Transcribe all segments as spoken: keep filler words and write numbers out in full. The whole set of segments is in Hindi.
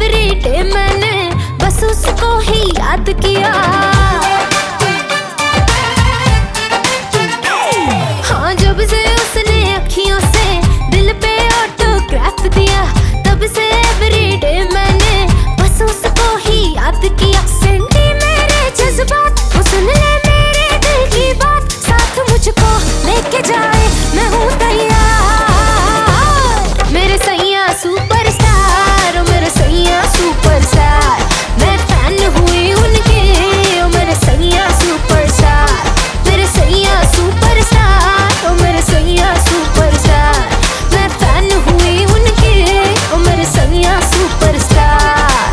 एवरीडे मैंने बस उसको ही याद किया। हाँ, जब से उसने अखियों से दिल पे ऑटोग्राफ दिया, तब से एवरीडे मैंने बस उसको ही याद किया। सेंटी मेरे जज्बात, वो सुन ले मेरे दिल की बात, साथ मुझको लेके जाए मैं हूँ तैयार। मेरे सैया सुपरस्टार, ओ मेरे सैया सुपरस्टार, मैं फैन हुई उनके, ओ मेरे सैया सुपरस्टार। मेरे सैया सुपरस्टार, ओ मेरे सैया सुपरस्टार, मैं फैन हुई उनके, ओ मेरे सैया सुपरस्टार।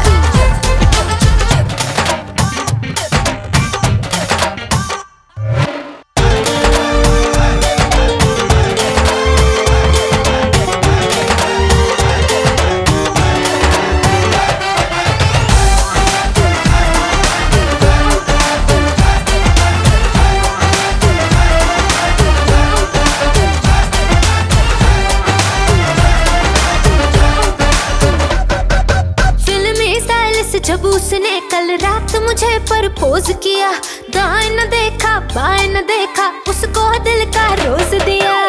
जब उसने कल रात मुझे प्रपोज किया, दाएं न देखा बाएं न देखा, उसको दिल का रोज दिया।